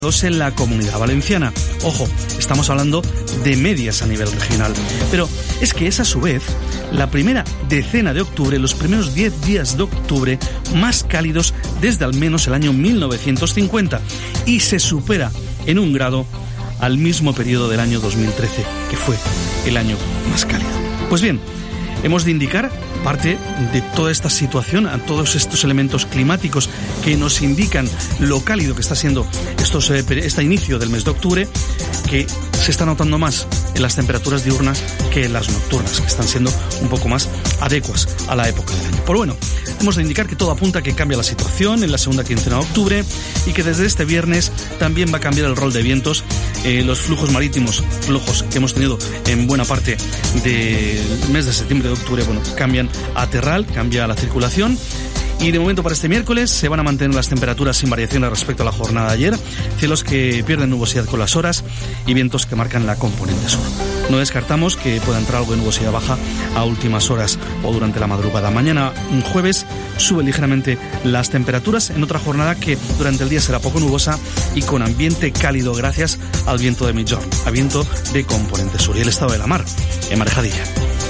en la Comunidad Valenciana. Ojo, estamos hablando de medias a nivel regional. Pero es que es a su vez la primera decena de octubre, los primeros 10 días de octubre más cálidos desde al menos el año 1950 y se supera en 1 grado al mismo periodo del año 2013, que fue el año más cálido. Pues bien, hemos de indicar parte de toda esta situación, a todos estos elementos climáticos que nos indican lo cálido que está siendo este inicio del mes de octubre, que se está notando más en las temperaturas diurnas que en las nocturnas, que están siendo un poco más adecuadas a la época del año. Pero bueno, hemos de indicar que todo apunta a que cambia la situación en la segunda quincena de octubre y que desde este viernes también va a cambiar el rol de vientos. Los flujos marítimos flojos que hemos tenido en buena parte del mes de septiembre de octubre, bueno, cambian a terral, cambia la circulación. Y de momento para este miércoles se van a mantener las temperaturas sin variaciones respecto a la jornada de ayer, cielos que pierden nubosidad con las horas y vientos que marcan la componente sur. No descartamos que pueda entrar algo de nubosidad baja a últimas horas o durante la madrugada. Mañana, jueves, sube ligeramente las temperaturas en otra jornada que durante el día será poco nubosa y con ambiente cálido gracias al viento de migjorn, a viento de componente sur. Y el estado de la mar, en Marejadilla.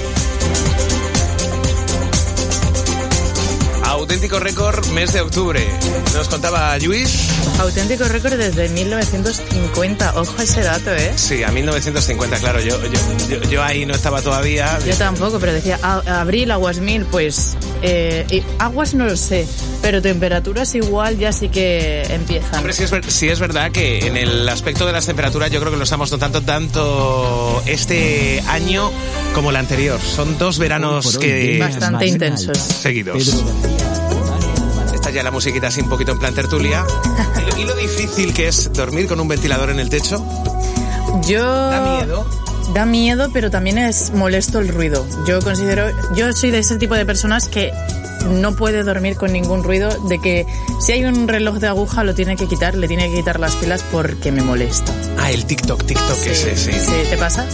Auténtico récord, mes de octubre. Nos contaba Lluís. Auténtico récord desde 1950. Ojo a ese dato, ¿eh? Sí, a 1950, claro. Yo ahí no estaba todavía. Yo tampoco, pero decía, abril, aguas 1000, pues... aguas no lo sé, pero temperaturas igual ya sí que empiezan. Hombre, sí es verdad que en el aspecto de las temperaturas yo creo que lo estamos notando tanto este año como el anterior. Son 2 veranos que... bastante intensos. Seguidos. Esta ya la musiquita así un poquito en plan tertulia. ¿Y lo difícil que es dormir con un ventilador en el techo? ¿Da miedo? Da miedo, pero también es molesto el ruido. Yo soy de ese tipo de personas que no puede dormir con ningún ruido, de que si hay un reloj de aguja le tiene que quitar las pilas porque me molesta. Ah, el TikTok sí, ese, sí. Sí, ¿te pasa?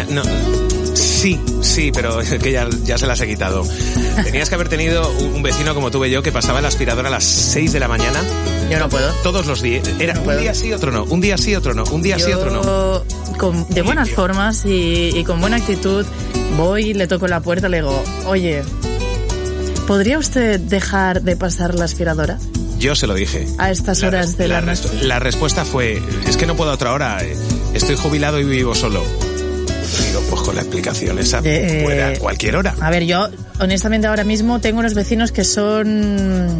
Sí, pero es que ya se las he quitado. Tenías que haber tenido un vecino como tuve yo que pasaba el aspirador a las 6 de la mañana. Yo no puedo. Todos los días. Era un día sí, otro no. Un día sí, otro no. Un día sí, otro no. De buenas formas y con buena actitud voy, le toco la puerta y le digo, oye, ¿podría usted dejar de pasar la aspiradora? Yo se lo dije. A estas horas de la noche. La respuesta fue, es que no puedo a otra hora. Estoy jubilado y vivo solo. Digo, pues con la explicación esa puede a cualquier hora. A ver, yo honestamente ahora mismo tengo unos vecinos que son...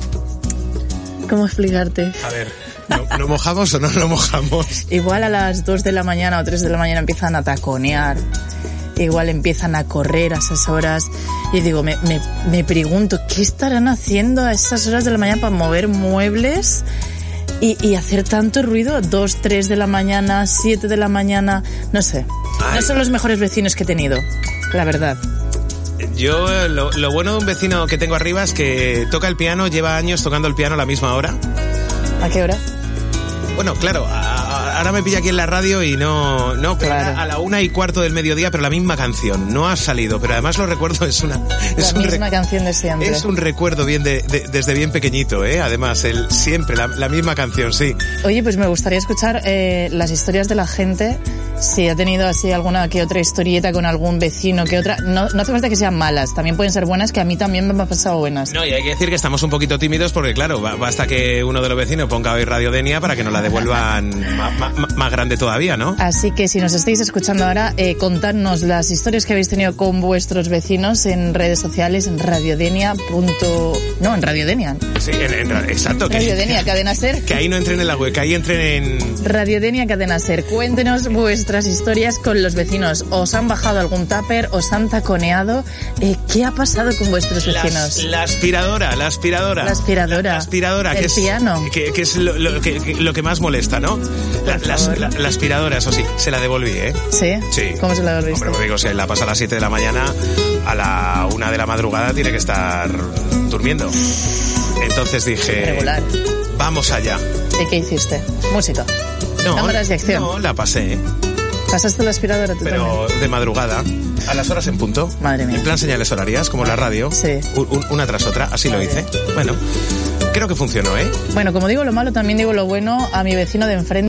¿Cómo explicarte? A ver, ¿no mojamos o no lo mojamos? Igual a las 2 de la mañana o 3 de la mañana empiezan a taconear. Igual empiezan a correr a esas horas. Y digo, me pregunto, ¿qué estarán haciendo a esas horas de la mañana para mover muebles y hacer tanto ruido? 2, 3 de la mañana, 7 de la mañana, no sé. No son los mejores vecinos que he tenido, la verdad. Yo, lo bueno de un vecino que tengo arriba es que toca el piano, lleva años tocando el piano a la misma hora. ¿A qué hora? Bueno, claro, ahora me pilla aquí en la radio y no, claro. A la 1:15 del mediodía, pero la misma canción. No ha salido, pero además lo recuerdo, la misma canción de siempre. Es un recuerdo bien desde bien pequeñito, además, siempre la misma canción, sí. Oye, pues me gustaría escuchar las historias de la gente, si ha tenido así alguna que otra historieta con algún vecino, que otra. No hace falta que sean malas, también pueden ser buenas, que a mí también me han pasado buenas. No, y hay que decir que estamos un poquito tímidos porque, claro, basta que uno de los vecinos ponga hoy Radio Denia para que nos la devuelvan más grande todavía, ¿no? Así que si nos estáis escuchando ahora, contadnos las historias que habéis tenido con vuestros vecinos en redes sociales, en radiodenia. No, en Radiodenia. Sí, exacto. Radiodenia, Cadena Ser. Que ahí no entren en la web, que ahí entren en... Radiodenia, Cadena Ser. Cuéntenos vuestras historias con los vecinos. ¿Os han bajado algún tupper? ¿Os han taconeado? ¿Qué ha pasado con vuestros vecinos? La aspiradora. El piano. Que es lo que más molesta, ¿no? La aspiradora, eso sí, se la devolví, ¿eh? ¿Sí? Sí. ¿Cómo se la devolviste? Hombre, digo, si la pasa a las 7 de la mañana, a la 1 de la madrugada tiene que estar durmiendo. Entonces dije... Regular. Vamos allá. ¿Y qué hiciste? Música. Cámaras de acción. No, la pasé. ¿Pasaste la aspiradora tú Pero también? De madrugada, a las horas en punto. Madre mía. En plan señales horarias, como la radio. Sí. Una tras otra, así lo hice. Bueno, creo que funcionó, ¿eh? Bueno, como digo lo malo, también digo lo bueno. A mi vecino de enfrente